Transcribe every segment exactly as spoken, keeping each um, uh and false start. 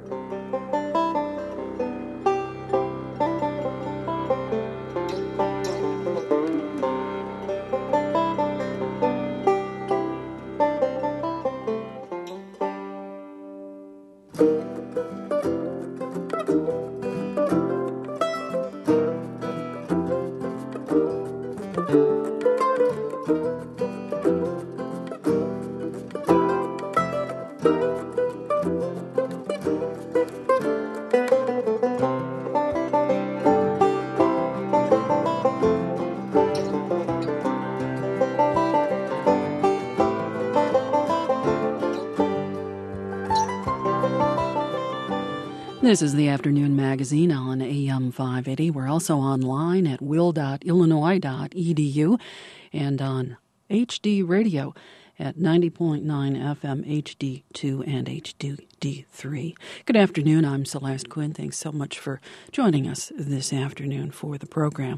This is the Afternoon Magazine on A M five eighty. We're also online at will dot illinois dot e d u and on H D Radio at ninety point nine F M H D two and H D three. Good afternoon. I'm Celeste Quinn. Thanks so much for joining us this afternoon for the program.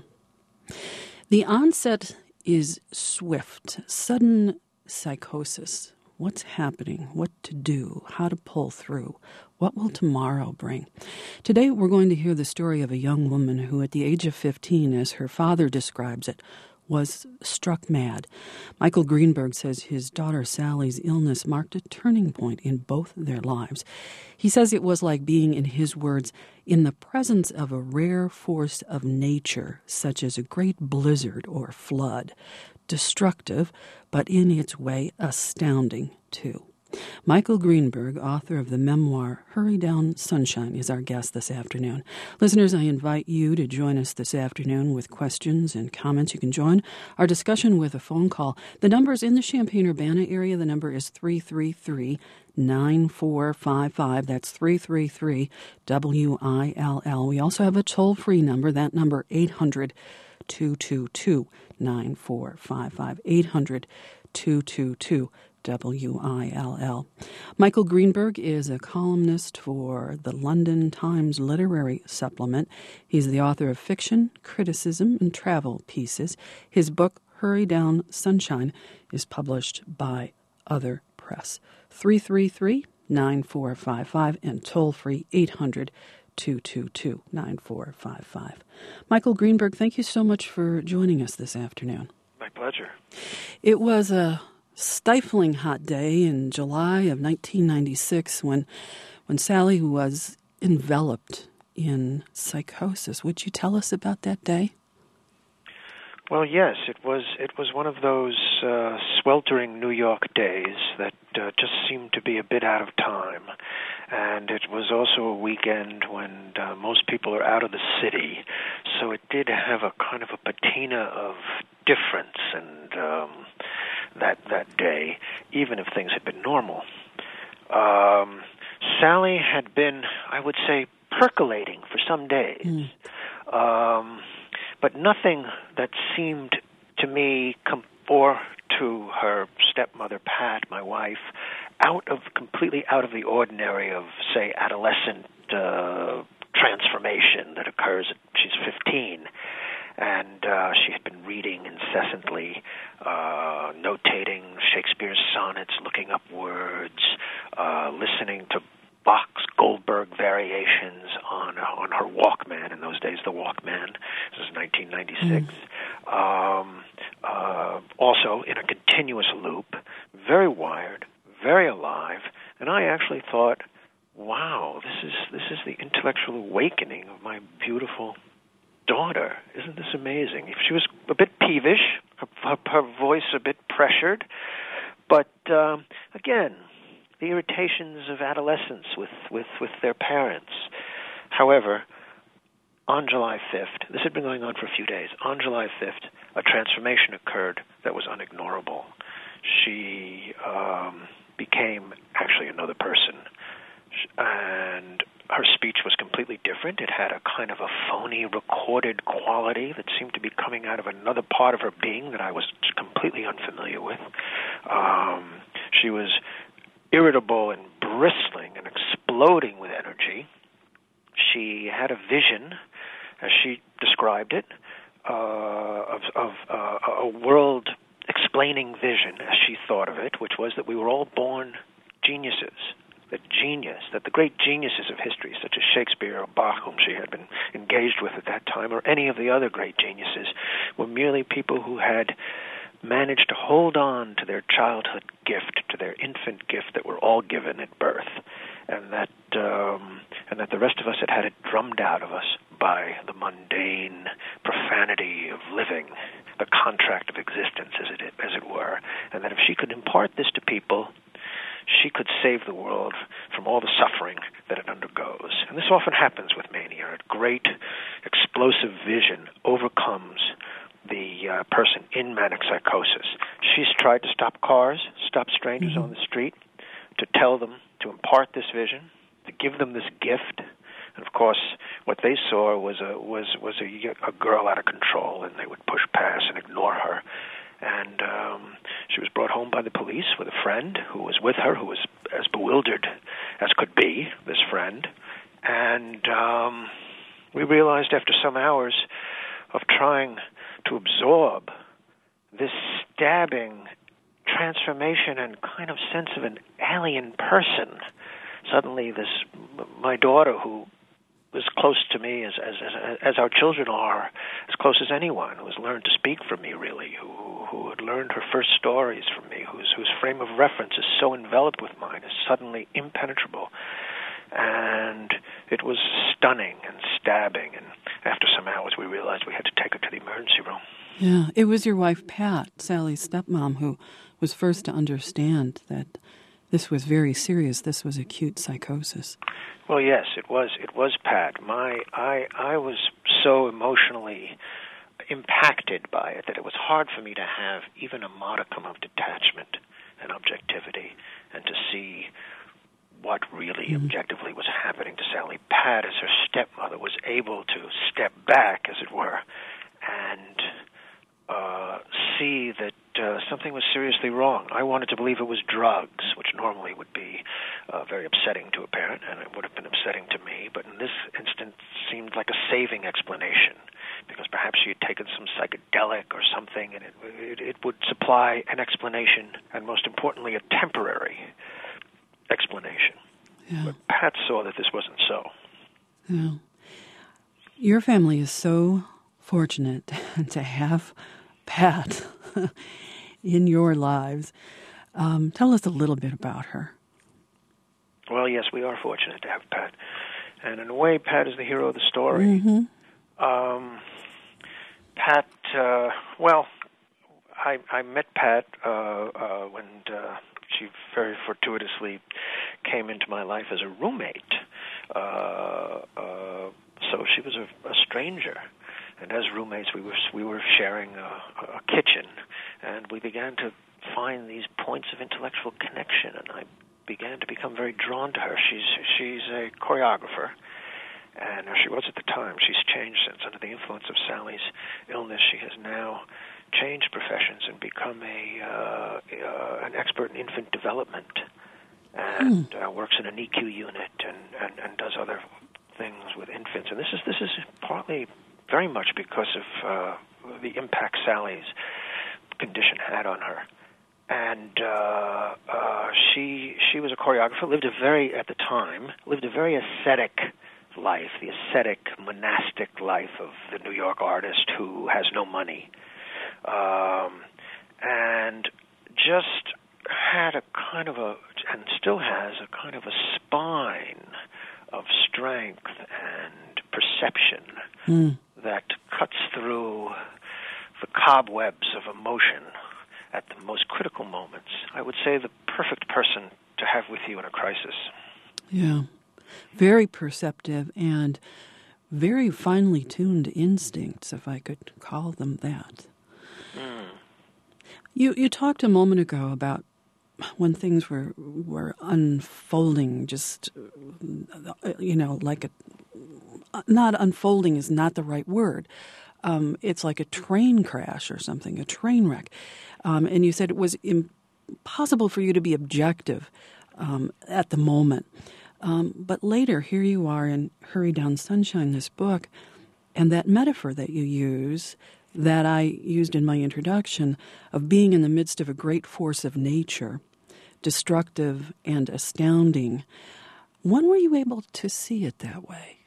The onset is swift, sudden psychosis. What's happening? What to do? How to pull through? What will tomorrow bring? Today we're going to hear the story of a young woman who at the age of fifteen, as her father describes it, was struck mad. Michael Greenberg says his daughter Sally's illness marked a turning point in both their lives. He says it was like being, in his words, in the presence of a rare force of nature, such as a great blizzard or flood. Destructive, but in its way astounding, too. Michael Greenberg, author of the memoir Hurry Down Sunshine, is our guest this afternoon. Listeners, I invite you to join us this afternoon with questions and comments. You can join our discussion with a phone call. The number is in the Champaign-Urbana area. The number is three three three, nine four five five. That's three three three, W I L L. We also have a toll-free number. That number, eight hundred, two two two, nine four five five. eight hundred, two two two, W I L L. Michael Greenberg is a columnist for the London Times Literary Supplement. He's the author of fiction, criticism, and travel pieces. His book, Hurry Down Sunshine, is published by Other Press. three three three, nine four five five and toll-free eight hundred, two two two, nine four five five. Michael Greenberg, thank you so much for joining us this afternoon. My pleasure. It was a stifling hot day in July of nineteen ninety-six when when Sally was enveloped in psychosis. Would you tell us about that day? Well, yes, it was it was one of those uh, sweltering New York days that uh, just seemed to be a bit out of time. And it was also a weekend when uh, most people are out of the city, so it did have a kind of a patina of difference and um, that that day, even if things had been normal. Um, Sally had been, I would say, percolating for some days, mm. um, but nothing that seemed to me, com- or to her stepmother, Pat, my wife, out of completely out of the ordinary of, say, adolescent uh, transformation that occurs at she's fifteen. And uh, she had been reading incessantly, uh, notating Shakespeare's sonnets, looking up words, uh, listening to Bach's Goldberg variations on on her Walkman. In those days, the Walkman. This is nineteen ninety-six. Mm. Um, uh, also in a continuous loop, very wired, very alive, and I actually thought, wow, this is this is the intellectual awakening of my beautiful daughter. Isn't this amazing? She was a bit peevish, her, her, her voice a bit pressured, but um, again, the irritations of adolescence with, with, with their parents. However, on July fifth, this had been going on for a few days, on July fifth, a transformation occurred that was unignorable. She um, became actually another person, and her speech was completely different. It had a kind of a phony, recorded quality that seemed to be coming out of another part of her being that I was completely unfamiliar with. Um, she was irritable and bristling and exploding with energy. She had a vision, as she described it, uh, of, of uh, a world-explaining vision, as she thought of it, which was that we were all born geniuses, that genius, that the great geniuses of history, such as Shakespeare or Bach, whom she had been engaged with at that time, or any of the other great geniuses, were merely people who had managed to hold on to their childhood gift, to their infant gift that were all given at birth, and that um, and that the rest of us had had it drummed out of us by the mundane profanity of living, the contract of existence, as it as it were, and that if she could impart this to people, she could save the world from all the suffering that it undergoes. And this often happens with mania. A great, explosive vision overcomes the uh, person in manic psychosis. She's tried to stop cars, stop strangers mm-hmm. on the street, to tell them, to impart this vision, to give them this gift. And of course, what they saw was a was was a, a girl out of control, and they would push past and ignore her. And um, she was brought home by the police with a friend who was with her, who was as bewildered as could be, this friend. And um, we realized after some hours of trying to absorb this stabbing transformation and kind of sense of an alien person, suddenly this, my daughter, who was close to me as, as as as our children are, as close as anyone, who has learned to speak from me, really, who who had learned her first stories from me, whose whose frame of reference is so enveloped with mine, is suddenly impenetrable. And it was stunning and stabbing, and after some hours we realized we had to take her to the emergency room. Yeah, it was your wife, Pat, Sally's stepmom, who was first to understand that this was very serious. This was acute psychosis. Well, yes, it was. It was Pat. My, I, I was so emotionally impacted by it that it was hard for me to have even a modicum of detachment and objectivity, and to see what really mm-hmm. objectively was happening to Sally. Pat, as her stepmother, was able to step back, as it were, and uh, see that uh, something was seriously wrong. I wanted to believe it was drugs, which normally would be uh, very upsetting to a parent, and it would have been upsetting to me, but in this instance seemed like a saving explanation, because perhaps she had taken some psychedelic or something, and it, it, it would supply an explanation, and most importantly, a temporary explanation. Yeah. But Pat saw that this wasn't so. Yeah. Your family is so fortunate to have Pat in your lives. Um, tell us a little bit about her. Well, yes, we are fortunate to have Pat. And in a way, Pat is the hero of the story. Mm-hmm. Um, Pat, uh, well, I, I met Pat uh, uh, when uh, she very fortuitously came into my life as a roommate. Uh, uh, so she was a, a stranger. And as roommates, we were we were sharing a, a kitchen, and we began to find these points of intellectual connection. And I began to become very drawn to her. She's she's a choreographer, and she was at the time. She's changed since. Under the influence of Sally's illness, she has now changed professions and become a uh, uh, an expert in infant development, and mm. uh, works in an E Q unit and, and, and does other things with infants. And this is this is partly very much because of uh, the impact Sally's condition had on her. And uh, uh, she she was a choreographer, lived a very, at the time, lived a very ascetic life, the ascetic, monastic life of the New York artist who has no money. Um, and just had a kind of a, and still has a kind of a spine of strength and perception mm. that cuts through the cobwebs of emotion at the most critical moments. I would say the perfect person to have with you in a crisis. Yeah. Very perceptive and very finely tuned instincts, if I could call them that. Mm. You you talked a moment ago about when things were were unfolding, just, you know, like a, not unfolding is not the right word. Um, it's like a train crash or something, a train wreck. Um, and you said it was impossible for you to be objective um, at the moment. Um, but later, here you are in Hurry Down Sunshine, this book, and that metaphor that you use, that I used in my introduction, of being in the midst of a great force of nature, destructive and astounding. When were you able to see it that way?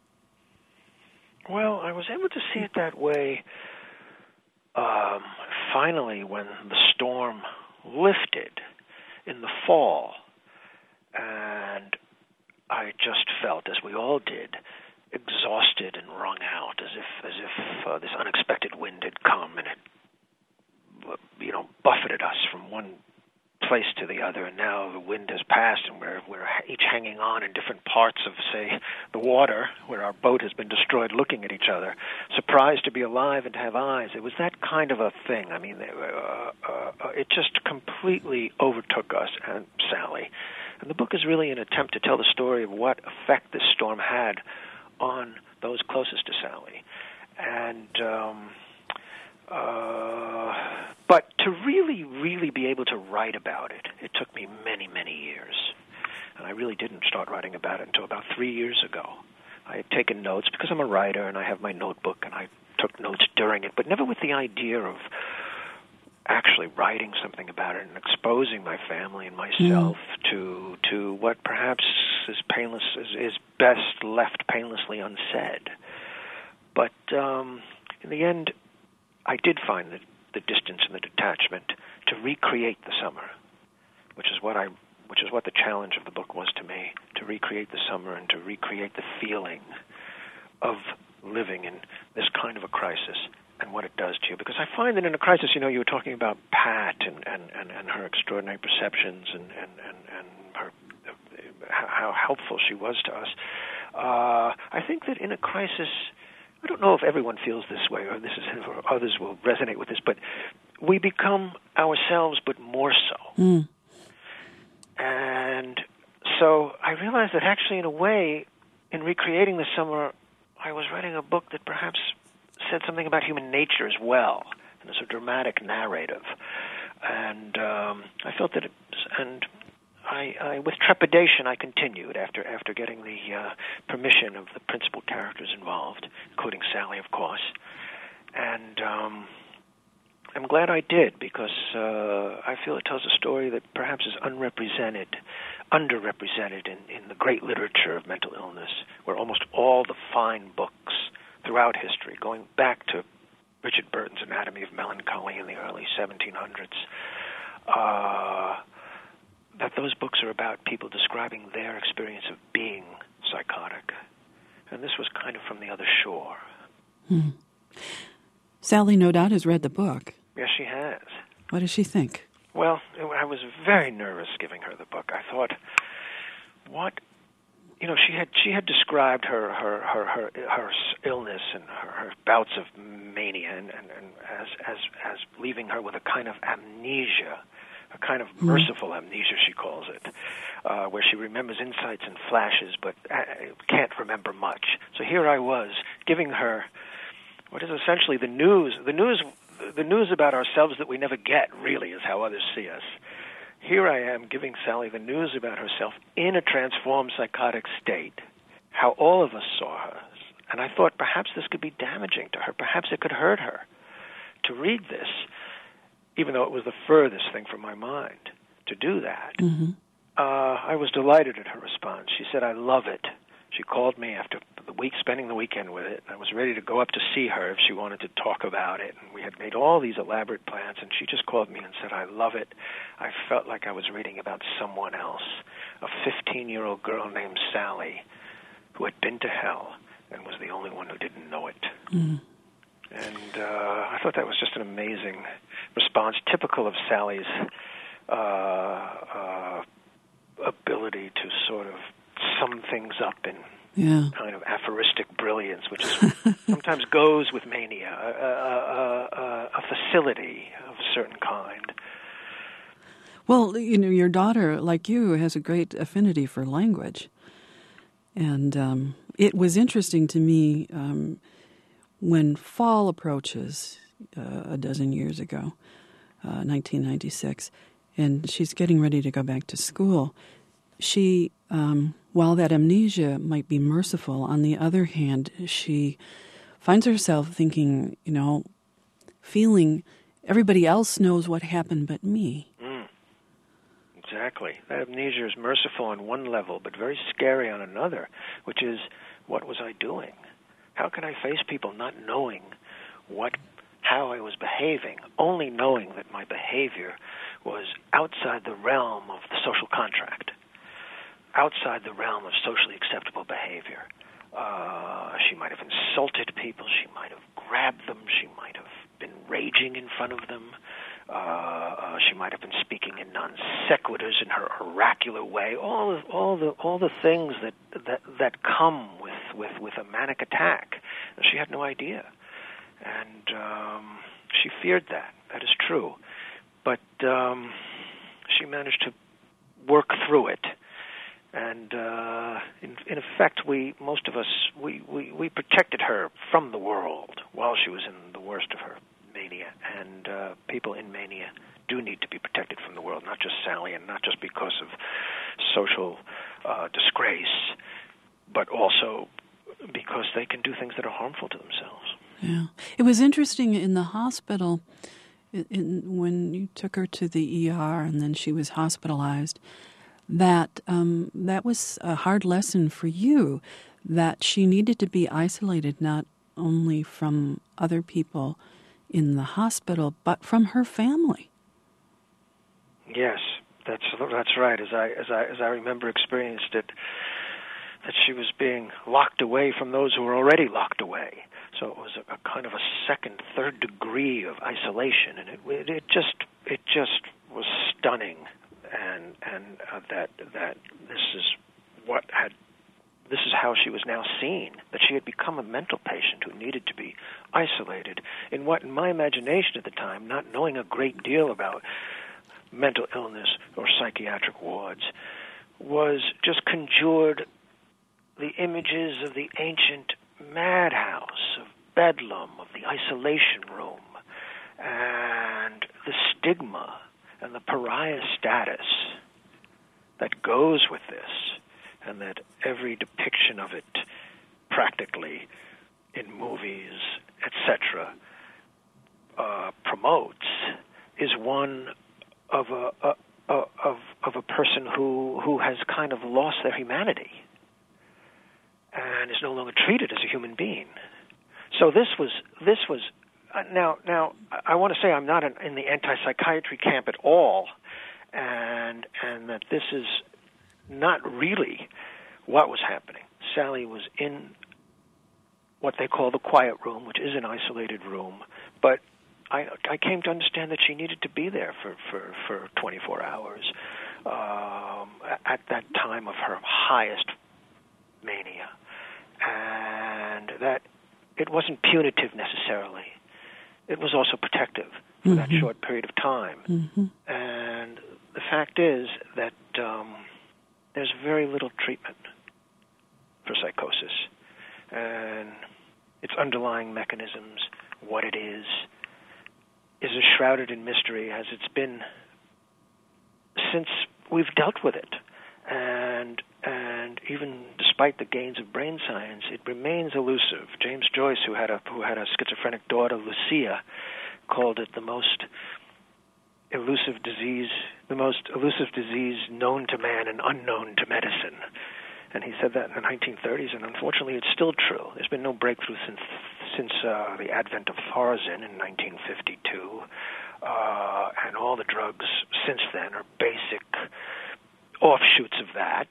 Well, I was able to see it that way um, finally when the storm lifted in the fall, and I just felt, as we all did, exhausted and wrung out, as if as if uh, this unexpected wind had come and had, you know, buffeted us from one place to the other, and now the wind has passed, and we're we're each hanging on in different parts of, say, the water where our boat has been destroyed, looking at each other, surprised to be alive and to have eyes. It was that kind of a thing. I mean, uh, uh, it just completely overtook us and Sally. And the book is really an attempt to tell the story of what effect this storm had on those closest to Sally. And um, uh, but to really, really be able to write about it, it took me many, many years. And I really didn't start writing about it until about three years ago. I had taken notes because I'm a writer and I have my notebook, and I took notes during it, but never with the idea of actually writing something about it and exposing my family and myself mm. to to what perhaps is painless is, is best left painlessly unsaid. But um, in the end, I did find the, the distance and the detachment to recreate the summer, which is what I which is what the challenge of the book was to me, to recreate the summer and to recreate the feeling of living in this kind of a crisis and what it does to you. Because I find that in a crisis, you know, you were talking about Pat and, and, and, and her extraordinary perceptions and, and, and, and her, how helpful she was to us. Uh, I think that in a crisis, I don't know if everyone feels this way or this is or others will resonate with this, but we become ourselves, but more so. Mm. And so I realized that actually, in a way, in recreating the summer, I was writing a book that perhaps said something about human nature as well, and it's a dramatic narrative. And um, I felt that, it was, and I, I, with trepidation, I continued after after getting the uh, permission of the principal characters involved, including Sally, of course. And um, I'm glad I did, because uh, I feel it tells a story that perhaps is unrepresented, underrepresented in, in the great literature of mental illness, where almost all the fine books throughout history, going back to Richard Burton's Anatomy of Melancholy in the early seventeen hundreds, uh, that those books are about people describing their experience of being psychotic. And this was kind of from the other shore. Hmm. Sally, no doubt, has read the book. Yes, she has. What does she think? Well, I was very nervous giving her the book. I thought, what... You know, she had she had described her her her, her, her illness and her, her bouts of mania and, and, and as as as leaving her with a kind of amnesia, a kind of merciful mm. amnesia, she calls it, uh, where she remembers insights and flashes, but can't remember much. So here I was giving her what is essentially the news, the news, the news about ourselves that we never get. Really, is how others see us. Here I am giving Sally the news about herself in a transformed psychotic state, how all of us saw her. And I thought perhaps this could be damaging to her. Perhaps it could hurt her to read this, even though it was the furthest thing from my mind to do that. Mm-hmm. Uh, I was delighted at her response. She said, "I love it." She called me after the week, spending the weekend with it. I was ready to go up to see her if she wanted to talk about it. And we had made all these elaborate plans, and she just called me and said, "I love it. I felt like I was reading about someone else, a fifteen-year-old girl named Sally who had been to hell and was the only one who didn't know it." Mm. And uh, I thought that was just an amazing response, typical of Sally's uh, uh, ability to sort of sum things up in yeah. kind of aphoristic brilliance, which is sometimes goes with mania, a, a, a, a facility of a certain kind. Well, you know, your daughter, like you, has a great affinity for language. And um, it was interesting to me um, when fall approaches uh, a dozen years ago, uh, nineteen ninety-six, and she's getting ready to go back to school. She, um, while that amnesia might be merciful, on the other hand, she finds herself thinking, you know, feeling everybody else knows what happened but me. Mm. exactly. That amnesia is merciful on one level, but very scary on another, which is, what was I doing? How can I face people not knowing what, how I was behaving, only knowing that my behavior was outside the realm of the social contract, outside the realm of socially acceptable behavior. Uh, she might have insulted people. She might have grabbed them. She might have been raging in front of them. Uh, uh, she might have been speaking in non sequiturs in her oracular way. All of, all the all the things that that that come with, with, with a manic attack. She had no idea, and um, she feared that. That is true, but um, she managed to work through it. And uh, in, in effect, we most of us we, we, we protected her from the world while she was in the worst of her mania. And uh, people in mania do need to be protected from the world, not just Sally, and not just because of social uh, disgrace, but also because they can do things that are harmful to themselves. Yeah, it was interesting in the hospital in, in, when you took her to the E R and then she was hospitalized. That um, that was a hard lesson for you, that she needed to be isolated not only from other people in the hospital, but from her family. Yes, that's that's right. As I as I as I remember experienced it, that she was being locked away from those who were already locked away. So it was a, a kind of a second, third degree of isolation, and it it, it just it just was stunning. And and uh, that that this is what had this is how she was now seen, that she had become a mental patient who needed to be isolated in what, in my imagination at the time, not knowing a great deal about mental illness or psychiatric wards, was just conjured the images of the ancient madhouse, of Bedlam, of the isolation room, and the stigma and the pariah status that goes with this, and that every depiction of it, practically in movies, et cetera, uh, promotes, is one of a, a, a of of a person who who has kind of lost their humanity and is no longer treated as a human being. So this was this was. Uh, now, now, I want to say I'm not in, in the anti-psychiatry camp at all, and and that this is not really what was happening. Sally was in what they call the quiet room, which is an isolated room, but I, I came to understand that she needed to be there for, for, for twenty-four hours um, at that time of her highest mania, and that it wasn't punitive necessarily. It was also protective for mm-hmm. that short period of time. Mm-hmm. And the fact is that um, there's very little treatment for psychosis. And its underlying mechanisms, what it is, is as shrouded in mystery as it's been since we've dealt with it. And and even despite the gains of brain science, it remains elusive. James Joyce, who had a who had a schizophrenic daughter, Lucia, called it the most elusive disease, the most elusive disease known to man and unknown to medicine. And he said that in the nineteen thirties, and unfortunately, it's still true. There's been no breakthrough since since uh, the advent of Thorazine in nineteen fifty-two, uh, and all the drugs since then are basic offshoots of that.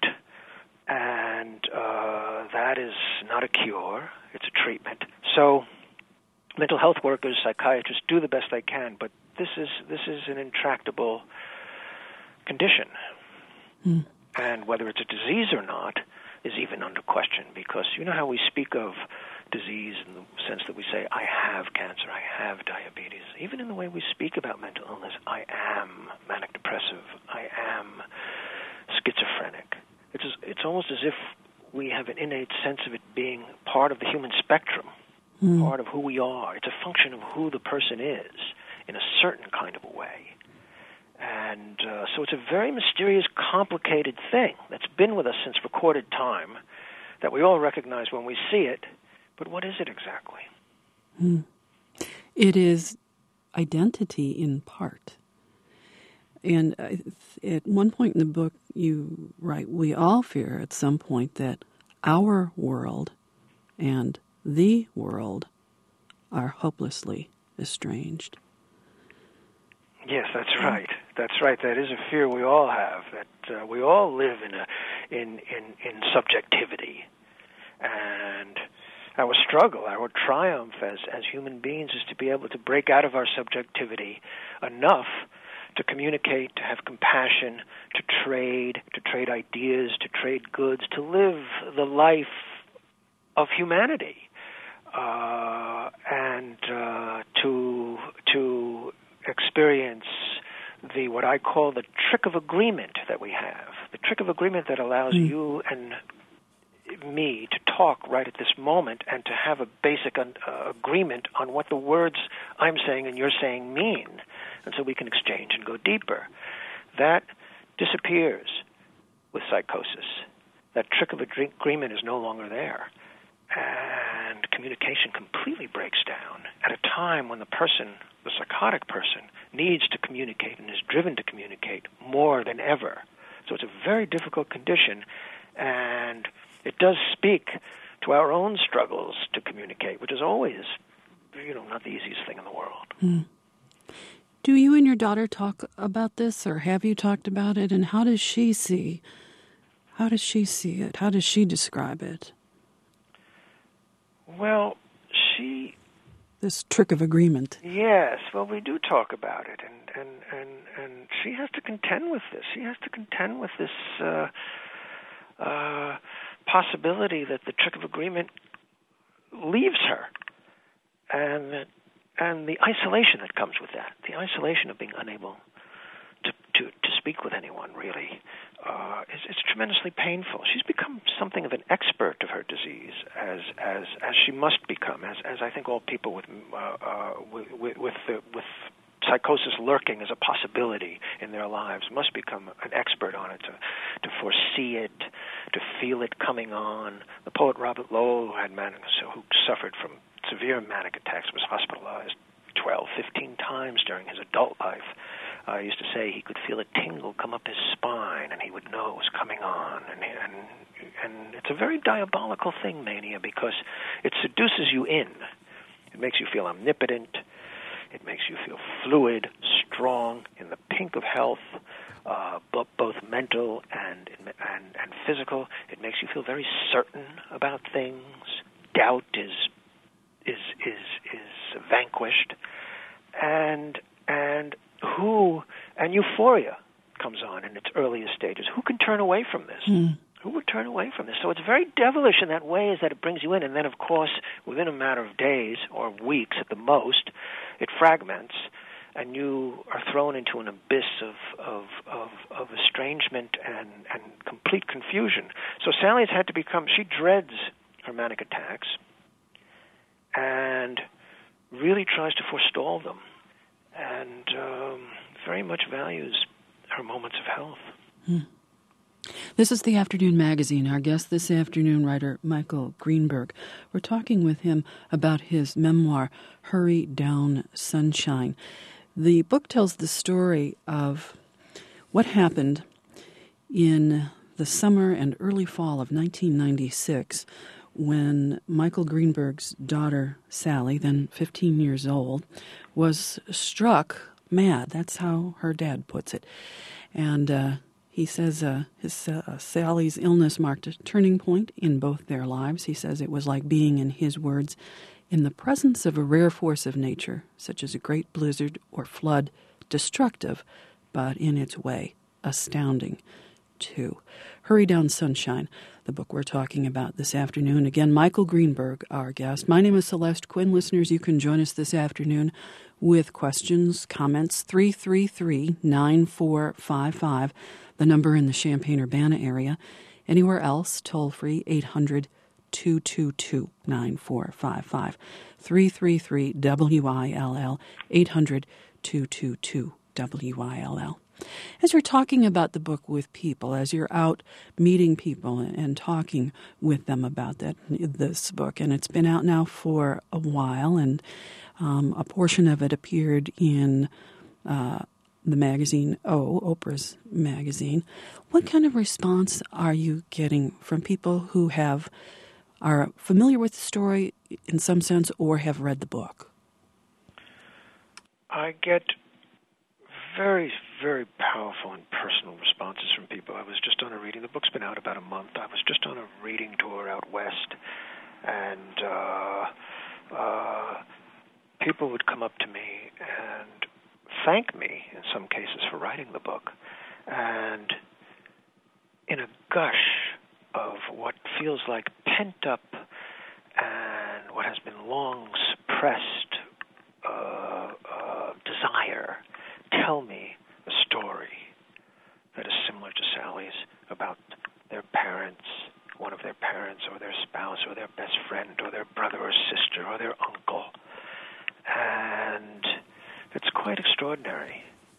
And uh, that is not a cure, it's a treatment. So mental health workers, psychiatrists do the best they can, but this is this is an intractable condition. Mm. And whether it's a disease or not is even under question, because you know how we speak of disease in the sense that we say, I have cancer, I have diabetes. Even in the way we speak about mental illness, I am manic depressive, I am schizophrenic. It's it's almost as if we have an innate sense of it being part of the human spectrum, mm. part of who we are. It's a function of who the person is in a certain kind of a way. And uh, so it's a very mysterious, complicated thing that's been with us since recorded time, that we all recognize when we see it. But what is it exactly? Mm. It is identity in part. And at one point in the book, you write, we all fear at some point that our world and the world are hopelessly estranged. Yes, that's right. That's right. That is a fear we all have. That uh, we all live in a in in in subjectivity, and our struggle, our triumph as as human beings, is to be able to break out of our subjectivity enough to communicate, to have compassion, to trade, to trade ideas, to trade goods, to live the life of humanity, uh, and uh, to to experience the what I call the trick of agreement that we have, the trick of agreement that allows mm. you and me to talk right at this moment and to have a basic un- uh, agreement on what the words I'm saying and you're saying mean, and so we can exchange and go deeper. That disappears with psychosis. That trick of agreement is no longer there, and communication completely breaks down at a time when the person, the psychotic person, needs to communicate and is driven to communicate more than ever. So it's a very difficult condition, and it does speak to our own struggles to communicate, which is always, you know, not the easiest thing in the world. Mm. Do you and your daughter talk about this, or have you talked about it, and how does she see, how does she see it? How does she describe it? Well, she... This trick of agreement. Yes, well, we do talk about it, and, and, and, and she has to contend with this. She has to contend with this uh, uh, possibility that the trick of agreement leaves her, and that, and the isolation that comes with that, the isolation of being unable to, to, to speak with anyone, really, uh, is it's tremendously painful. She's become something of an expert of her disease, as as as she must become, as as I think all people with uh, uh, with with, the, with psychosis lurking as a possibility in their lives must become an expert on it, to to foresee it, to feel it coming on. The poet Robert Lowell, who had manic, who suffered from severe manic attacks, was hospitalized twelve, fifteen times during his adult life. I uh, used to say he could feel a tingle come up his spine, and he would know it was coming on. And, and and it's a very diabolical thing, mania, because it seduces you in. It makes you feel omnipotent. It makes you feel fluid, strong, in the pink of health, uh, but both mental and, and and physical. It makes you feel very certain about things. Doubt is is is is vanquished, and and who and euphoria comes on in its earliest stages. Who can turn away from this? Mm. Who would turn away from this? So it's very devilish in that way, is that it brings you in, and then, of course, within a matter of days or weeks at the most, it fragments, and you are thrown into an abyss of of, of, of estrangement and, and complete confusion. So Sally's had to become, she dreads her manic attacks and really tries to forestall them, and um, very much values her moments of health. Hmm. This is The Afternoon Magazine. Our guest this afternoon, writer Michael Greenberg. We're talking with him about his memoir, Hurry Down Sunshine. The book tells the story of what happened in the summer and early fall of nineteen ninety-six when Michael Greenberg's daughter, Sally, then fifteen years old, was struck mad. That's how her dad puts it. And uh, he says uh, his uh, Sally's illness marked a turning point in both their lives. He says it was like being, in his words, in the presence of a rare force of nature, such as a great blizzard or flood, destructive, but in its way, astounding, too. Hurry Down Sunshine, the book we're talking about this afternoon. Again, Michael Greenberg, our guest. My name is Celeste Quinn. Listeners, you can join us this afternoon with questions, comments, three three three, nine four five five, the number in the Champaign-Urbana area. Anywhere else, toll-free, eight hundred, two two two, nine four five five, three three three, W I L L, eight hundred, two two two, W I L L. As you're talking about the book with people, as you're out meeting people and talking with them about that this book, and it's been out now for a while, and um, a portion of it appeared in uh, the magazine O, Oprah's magazine. What kind of response are you getting from people who have are familiar with the story in some sense or have read the book? I get very, very powerful and personal responses from people. I was just on a reading. The book's been out about a month. I was just on a reading tour out west, and uh, uh, people would come up to me and thank me, in some cases, for writing the book. And in a gush of what feels like pent-up and what has been long suppressed uh, uh, desire, tell me a story that is similar to Sally's about their parents, one of their parents or their spouse or their best friend or their brother or sister or their uncle. And it's quite extraordinary.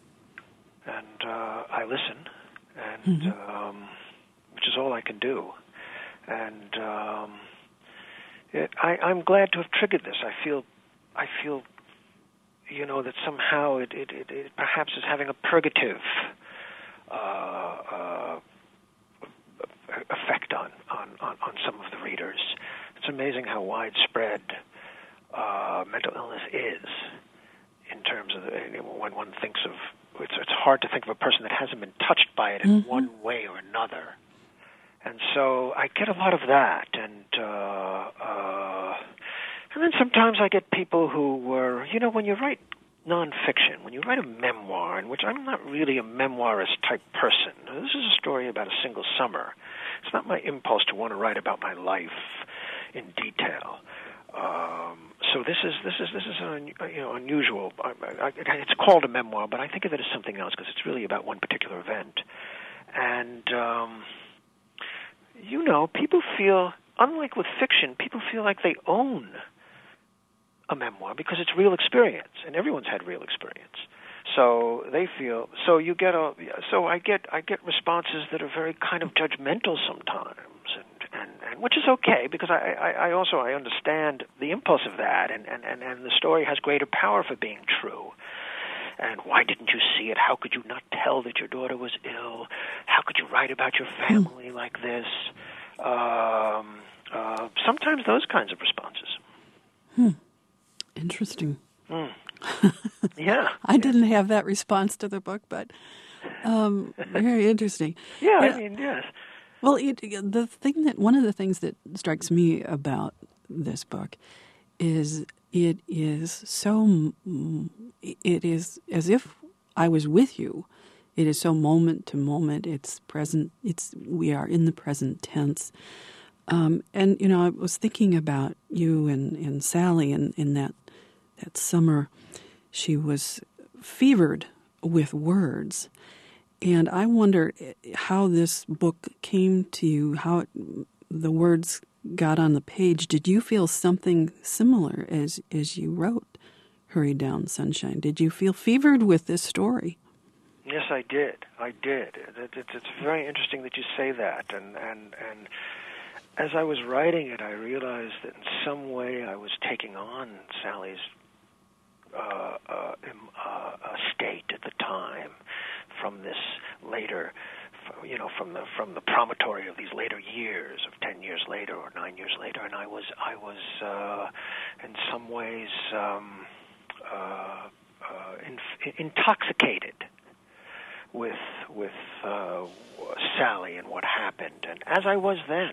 And uh, I listen, and mm-hmm. um, which is all I can do. And um, it, I, I'm glad to have triggered this. I feel, I feel, you know, that somehow it, it, it, it perhaps is having a purgative uh, uh, effect on, on, on, on some of the readers. It's amazing how widespread uh, mental illness is in terms of the, when one thinks of, it's, it's hard to think of a person that hasn't been touched by it in mm-hmm. one way or another. And so I get a lot of that, and uh, uh, and then sometimes I get people who were, you know, when you write nonfiction, when you write a memoir, in which I'm not really a memoirist type person. This is a story about a single summer. It's not my impulse to want to write about my life in detail. Um, so this is this is this is an, you know unusual. I, I, it's called a memoir, but I think of it as something else because it's really about one particular event. And um, you know, people feel, unlike with fiction, people feel like they own a memoir because it's real experience, and everyone's had real experience. So they feel. So you get a. So I get I get responses that are very kind of judgmental sometimes. And, and which is okay, because I, I, I also I understand the impulse of that, and, and, and, and the story has greater power for being true. And why didn't you see it? How could you not tell that your daughter was ill? How could you write about your family mm. like this? Um, uh, sometimes those kinds of responses. Hmm. Interesting. Mm. Yeah. I yeah. didn't have that response to the book, but um, very interesting. Yeah, yeah. I mean, yes. Well, it, the thing that one of the things that strikes me about this book is it is so it is as if I was with you. It is so moment to moment. It's present. It's we are in the present tense. Um, and you know, I was thinking about you and, and Sally, and in that that summer, she was fevered with words. And I wonder how this book came to you, how it, the words got on the page. Did you feel something similar as, as you wrote Hurry Down, Sunshine? Did you feel fevered with this story? Yes, I did. I did. It, it, it's very interesting that you say that. And, and, and as I was writing it, I realized that in some way I was taking on Sally's uh, uh, uh, state at the time. From this later, you know, from the from the promontory of these later years, of ten years later or nine years later, and I was I was uh, in some ways um, uh, uh, in, intoxicated with with uh, Sally and what happened, and as I was then,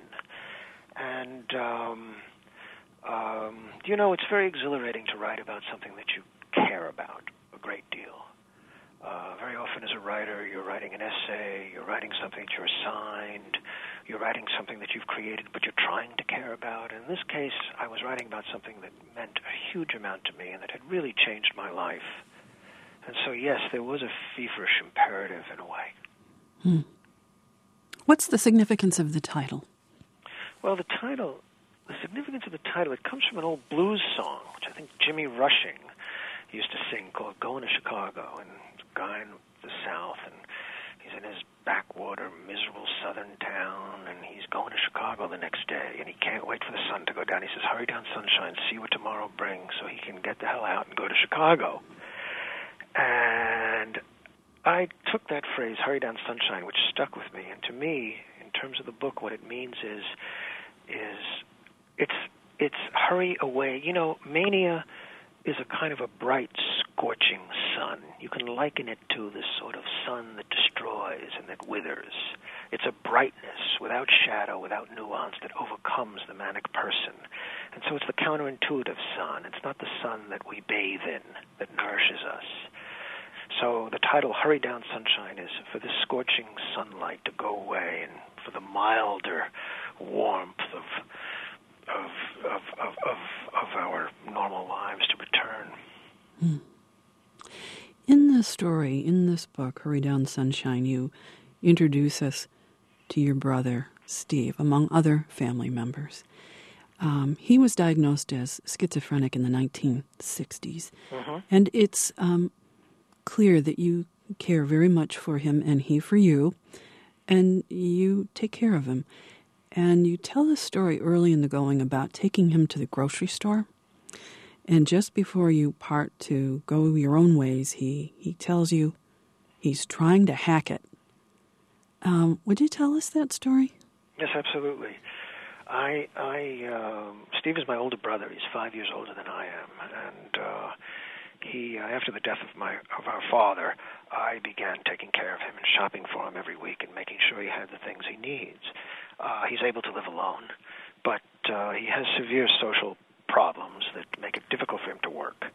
and um, um, you know, it's very exhilarating to write about something that you care about a great deal. Uh, very often as a writer, you're writing an essay, you're writing something that you're assigned, you're writing something that you've created but you're trying to care about. In this case, I was writing about something that meant a huge amount to me and that had really changed my life. And so, yes, there was a feverish imperative in a way. Hmm. What's the significance of the title? Well, the title, the significance of the title, it comes from an old blues song, which I think Jimmy Rushing used to sing, called Going to Chicago. And guy in the South, and he's in his backwater, miserable southern town, and he's going to Chicago the next day, and he can't wait for the sun to go down. He says, hurry down, sunshine, see what tomorrow brings, so he can get the hell out and go to Chicago. And I took that phrase, hurry down sunshine, which stuck with me. And to me, in terms of the book, what it means is, is it's it's hurry away. You know, mania is a kind of a bright, scorching sun. You can liken it to this sort of sun that destroys and that withers. It's a brightness without shadow, without nuance, that overcomes the manic person. And so it's the counterintuitive sun. It's not the sun that we bathe in that nourishes us. So the title, Hurry Down Sunshine, is for the scorching sunlight to go away and for the milder warmth of of of of, of, of our normal lives to return. Hmm. In this story, in this book, Hurry Down Sunshine, you introduce us to your brother, Steve, among other family members. Um, he was diagnosed as schizophrenic in the nineteen sixties. Mm-hmm. And it's um, clear that you care very much for him and he for you, and you take care of him. And you tell the story early in the going about taking him to the grocery store. And just before you part to go your own ways, he, he tells you he's trying to hack it. Um, would you tell us that story? Yes, absolutely. I, I, um, Steve is my older brother. He's five years older than I am, and uh, he, uh, after the death of my of our father, I began taking care of him and shopping for him every week and making sure he had the things he needs. Uh, he's able to live alone, but uh, he has severe social problems that make it difficult for him to work.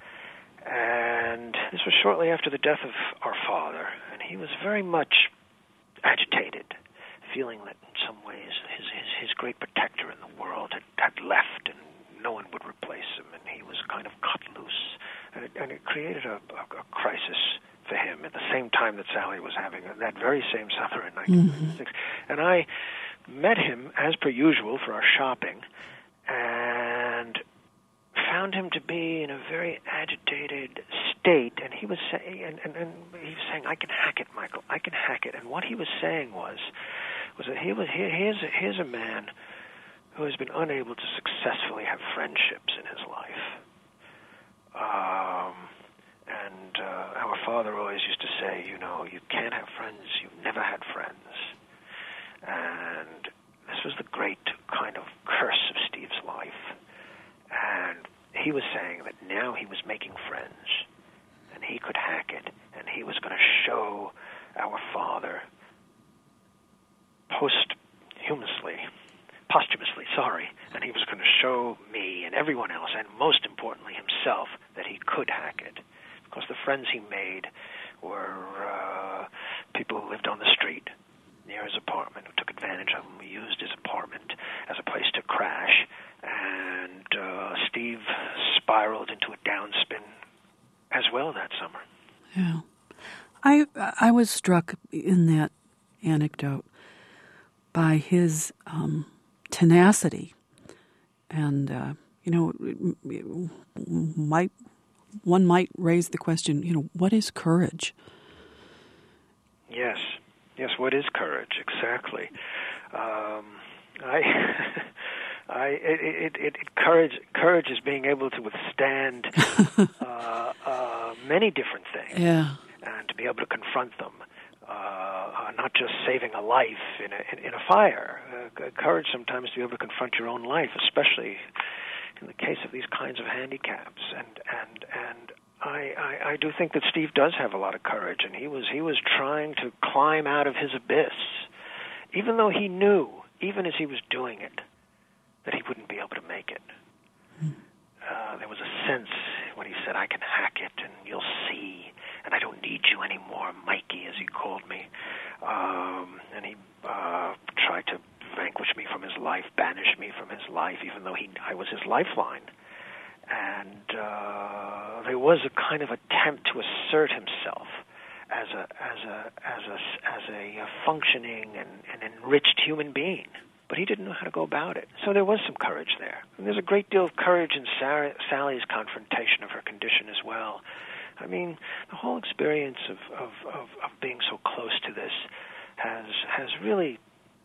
And this was shortly after the death of our father, and he was very much agitated, feeling that in some ways his, his, his great protector in the world had, had left and no one would replace him, and he was kind of cut loose. And it, and it created a, a, a crisis for him at the same time that Sally was having it, that very same summer in nineteen sixty-six. Mm-hmm. And I met him, as per usual, for our shopping, and found him to be in a very agitated state, and he was saying, and, and, and he was saying, "I can hack it, Michael. I can hack it." And what he was saying was, was that he was here, here's a, here's a man who has been unable to successfully have friendships in his life. Um, and uh, our father always used to say, you know, you can't have friends. You've never had friends. And this was the great kind of curse of Steve's life. And he was saying that now he was making friends, and he could hack it, and he was going to show our father posthumously, posthumously, sorry, and he was going to show me and everyone else, and most importantly himself, that he could hack it. Because the friends he made were uh, people who lived on the street near his apartment, who took advantage of him, who used his apartment as a place to crash, and uh, Steve spiraled into a downspin as well that summer. Yeah. I I was struck in that anecdote by his um, tenacity, and uh, you know, it, it might one might raise the question, you know, what is courage? Yes, yes. What is courage exactly? Um, I, I, it, it, it, it, courage, courage is being able to withstand uh, uh, many different things, yeah, and to be able to confront them. Uh, uh, not just saving a life in a, in, in a fire. Uh, courage sometimes to be able to confront your own life, especially in the case of these kinds of handicaps. And and and I, I, I do think that Steve does have a lot of courage, and he was he was trying to climb out of his abyss, even though he knew, even as he was doing it, that he wouldn't be able to make it. Uh, there was a sense when he said, "I can hack it, and you'll see, and I don't need you anymore, Mikey," as he called me. Um, and he uh, tried to vanquish me from his life, banish me from his life, even though he I was his lifeline. And uh, there was a kind of attempt to assert himself as a as a as a as a functioning and, and enriched human being. But he didn't know how to go about it. So there was some courage there. And there's a great deal of courage in Sarah, Sally's confrontation of her condition as well. I mean, the whole experience of, of, of, of being so close to this has has really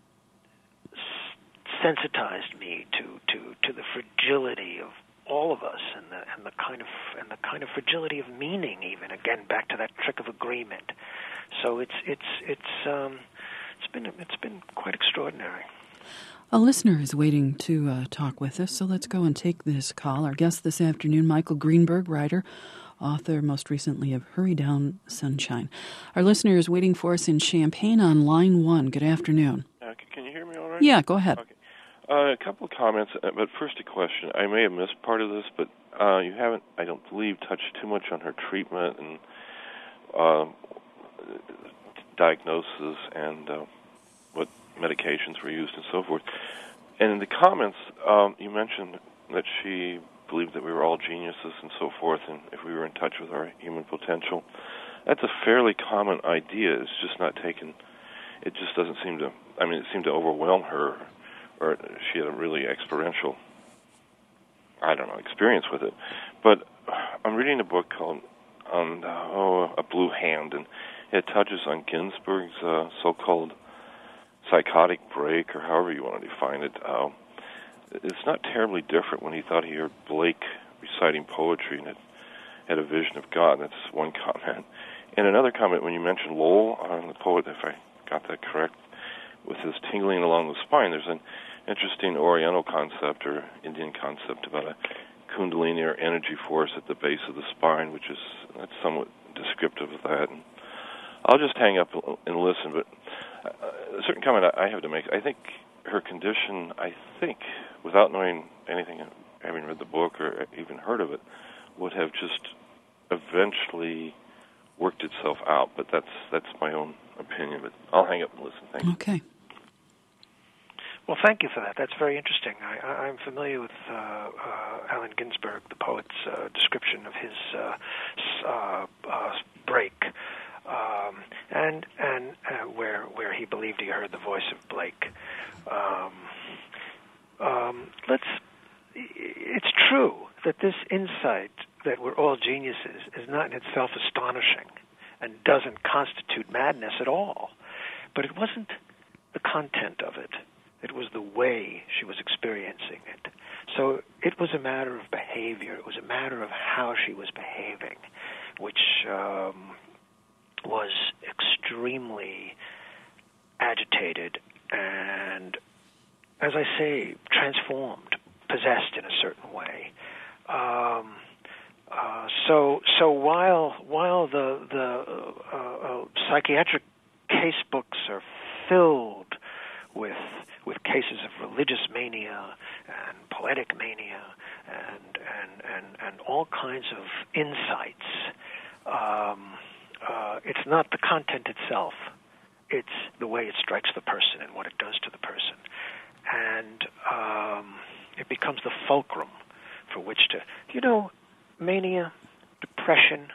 sensitized me to, to, to the fragility of all of us, and the and the kind of and the kind of fragility of meaning, even again back to that trick of agreement. So it's it's it's um, it's been it's been quite extraordinary. A listener is waiting to uh, talk with us, so let's go and take this call. Our guest this afternoon, Michael Greenberg, writer, author most recently of Hurry Down Sunshine. Our listener is waiting for us in Champaign on line one. Good afternoon. Uh, can you hear me all right? Yeah, go ahead. Okay. Uh, a couple of comments, uh, but first a question. I may have missed part of this, but uh, you haven't, I don't believe, touched too much on her treatment and uh, diagnosis and uh, what medications were used and so forth. And in the comments, um, you mentioned that she believed that we were all geniuses and so forth, and if we were in touch with our human potential. That's a fairly common idea. It's just not taken, it just doesn't seem to, I mean, it seemed to overwhelm her, or she had a really experiential, I don't know, experience with it. But I'm reading a book called um, oh, A Blue Hand, and it touches on Ginsberg's uh, so-called psychotic break, or however you want to define it. Uh, it's not terribly different when he thought he heard Blake reciting poetry and had, had a vision of God. That's one comment. And another comment, when you mentioned Lowell, uh, the poet, if I got that correct, with his tingling along the spine, there's an interesting Oriental concept or Indian concept about a kundalini or energy force at the base of the spine, which is that's somewhat descriptive of that. And I'll just hang up and listen, but a certain comment I have to make. I think her condition, I think, without knowing anything, having read the book or even heard of it, would have just eventually worked itself out. But that's that's my own opinion. But I'll hang up and listen. Thank you. Okay. Well, thank you for that. That's very interesting. I, I'm familiar with uh, uh, Allen Ginsberg, the poet's uh, description of his uh, uh, uh, break. Um, and and uh, where where he believed he heard the voice of Blake. Um, um, let's. It's true that this insight that we're all geniuses is not in itself astonishing and doesn't constitute madness at all. But it wasn't the content of it. It was the way she was experiencing it. So it was a matter of behavior. It was a matter of how she was behaving, which um, was extremely agitated and, as I say, transformed, possessed in a certain way. Um, uh, so, so while while the the uh, uh, psychiatric case books are filled with with cases of religious mania and poetic mania and and and, and all kinds of insights, um, uh, it's not the content itself. It's the way it strikes the person and what it does to the person. And um, it becomes the fulcrum for which to, you know, mania, depression,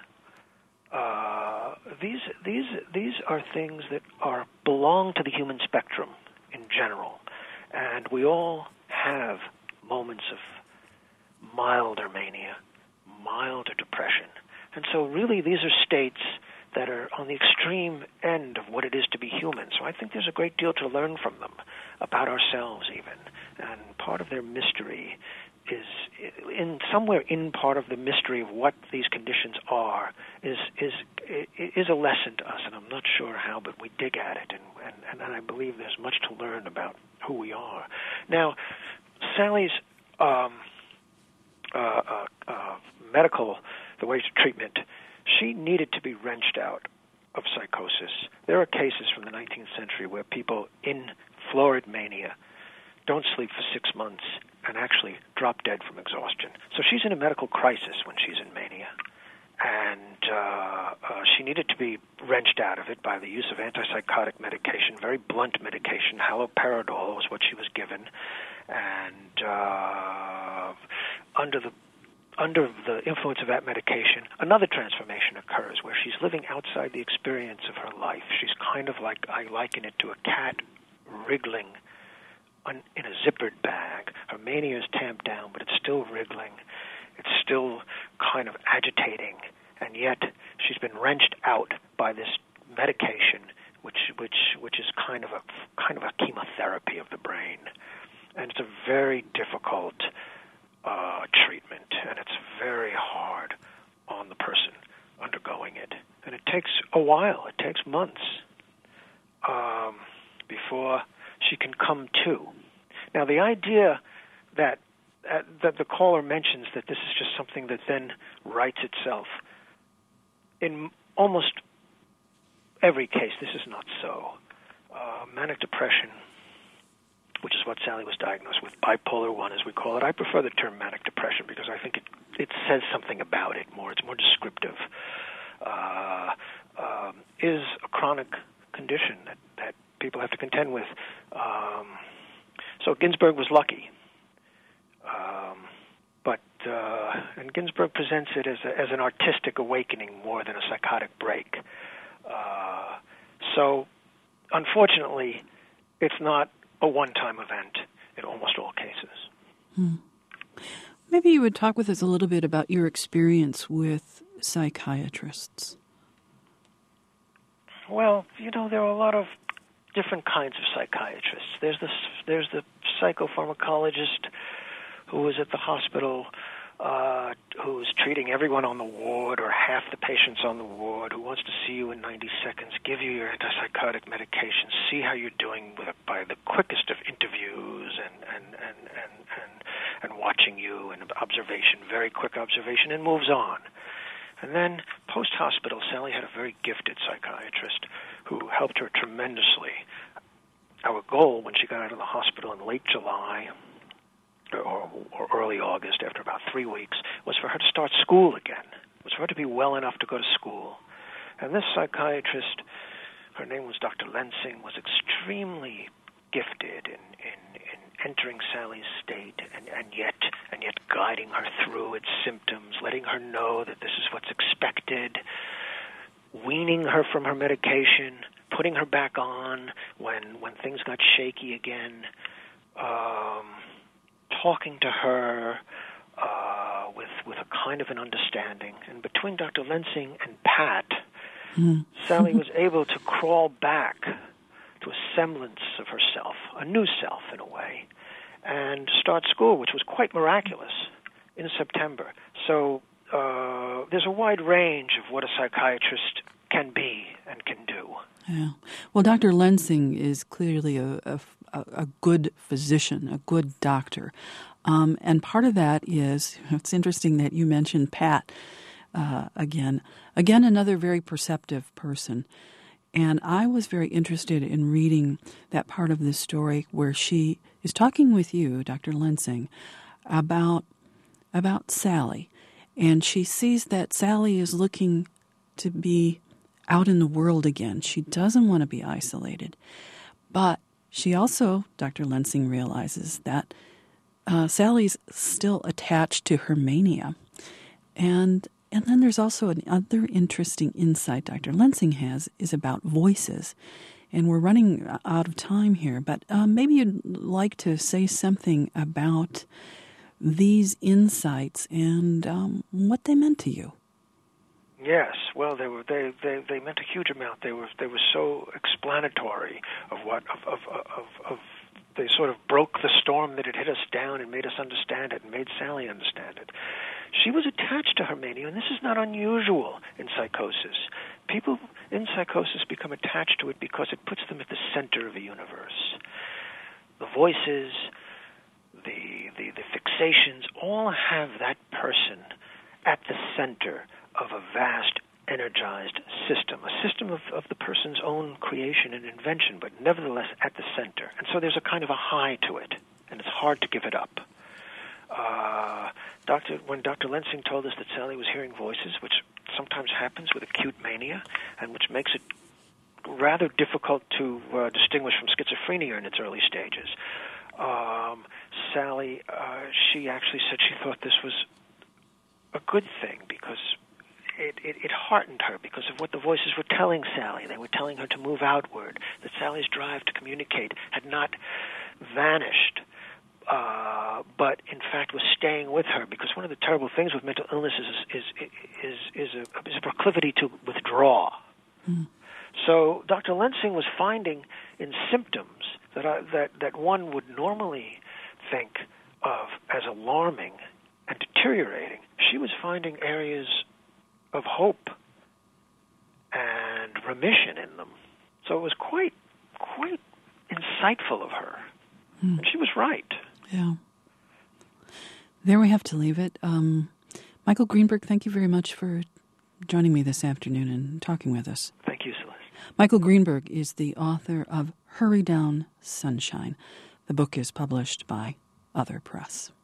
uh, these these these are things that are belong to the human spectrum in general. And we all have moments of milder mania, milder depression. And so really these are states that are on the extreme end of what it is to be human. So I think there's a great deal to learn from them about ourselves even. And part of their mystery is in somewhere in part of the mystery of what these conditions are is is is a lesson to us, and I'm not sure how, but we dig at it, and, and, and I believe there's much to learn about who we are. Now, Sally's um, uh, uh, uh, medical, the way to treatment, she needed to be wrenched out of psychosis. There are cases from the nineteenth century where people in florid mania don't sleep for six months and actually drop dead from exhaustion. So she's in a medical crisis when she's in mania. And uh, uh, she needed to be wrenched out of it by the use of antipsychotic medication, very blunt medication. Haloperidol was what she was given. And uh, under the under the influence of that medication, another transformation occurs where she's living outside the experience of her life. She's kind of like, I liken it to a cat wriggling in a zippered bag. Her mania is tamped down, but it's still wriggling. It's still kind of agitating, and yet she's been wrenched out by this medication, which which which is kind of a kind of a chemotherapy of the brain, and it's a very difficult uh, treatment, and it's very hard on the person undergoing it, and it takes a while. It takes months um, before she can come to. Now, the idea that uh, that the caller mentions that this is just something that then rights itself, in almost every case, this is not so. Uh, manic depression, which is what Sally was diagnosed with, bipolar one, as we call it. I prefer the term manic depression because I think it, it says something about it more. It's more descriptive. Uh, um, is a chronic condition that, that people have to contend with. Um, so Ginsberg was lucky. Um, but uh, and Ginsberg presents it as, a, as an artistic awakening more than a psychotic break. Uh, so, unfortunately, it's not a one-time event in almost all cases. Hmm. Maybe you would talk with us a little bit about your experience with psychiatrists. Well, you know, there are a lot of different kinds of psychiatrists. There's the there's the psychopharmacologist who is at the hospital, uh, who's treating everyone on the ward or half the patients on the ward, who wants to see you in ninety seconds, give you your antipsychotic medication, see how you're doing with it by the quickest of interviews and and, and, and, and, and watching you and observation, very quick observation, and moves on. And then post-hospital, Sally had a very gifted psychiatrist who helped her tremendously. Our goal when she got out of the hospital in late July or, or early August, after about three weeks, was for her to start school again. It was for her to be well enough to go to school. And this psychiatrist, her name was Doctor Lensing, was extremely gifted in, in, in entering Sally's state and, and yet and yet guiding her through its symptoms, letting her know that this is what's expected, weaning her from her medication, putting her back on when when things got shaky again, um, talking to her uh, with with a kind of an understanding. And between Doctor Lensing and Pat, mm. Sally was able to crawl back to a semblance of herself, a new self in a way, and start school, which was quite miraculous, in September. So uh, there's a wide range of what a psychiatrist can be and can do. Yeah. Well, Doctor Lensing is clearly a, a, a good physician, a good doctor. Um, and part of that is, it's interesting that you mentioned Pat uh, again. Again, another very perceptive person. And I was very interested in reading that part of this story where she is talking with you, Doctor Lensing, about about Sally. And she sees that Sally is looking to be out in the world again. She doesn't want to be isolated. But she also, Doctor Lensing realizes that uh, Sally's still attached to her mania. And And then there's also another interesting insight Doctor Lensing has is about voices. And we're running out of time here, but um, maybe you'd like to say something about these insights and um, what they meant to you. Yes, well, they were they, they, they meant a huge amount. They were they were so explanatory of what of of, of of they sort of broke the storm that had hit us down and made us understand it and made Sally understand it. She was attached to her mania, and this is not unusual in psychosis. People in psychosis become attached to it because it puts them at the center of the universe. The voices, the, the, the fixations, all have that person at the center of a vast, energized system, a system of, of the person's own creation and invention, but nevertheless at the center. And so there's a kind of a high to it, and it's hard to give it up. Uh, Doctor, when Doctor Lensing told us that Sally was hearing voices, which sometimes happens with acute mania, and which makes it rather difficult to uh, distinguish from schizophrenia in its early stages, um, Sally, uh, she actually said she thought this was a good thing because it, it, it heartened her because of what the voices were telling Sally. They were telling her to move outward, that Sally's drive to communicate had not vanished, Uh, but in fact was staying with her, because one of the terrible things with mental illness is is is is a, is a proclivity to withdraw. Mm. So Doctor Lensing was finding in symptoms that I, that that one would normally think of as alarming and deteriorating. She was finding areas of hope and mission in them. So it was quite, quite insightful of her. Mm. And she was right. Yeah. There we have to leave it. Um, Michael Greenberg, thank you very much for joining me this afternoon and talking with us. Thank you, Celeste. Michael Greenberg is the author of Hurry Down, Sunshine. The book is published by Other Press.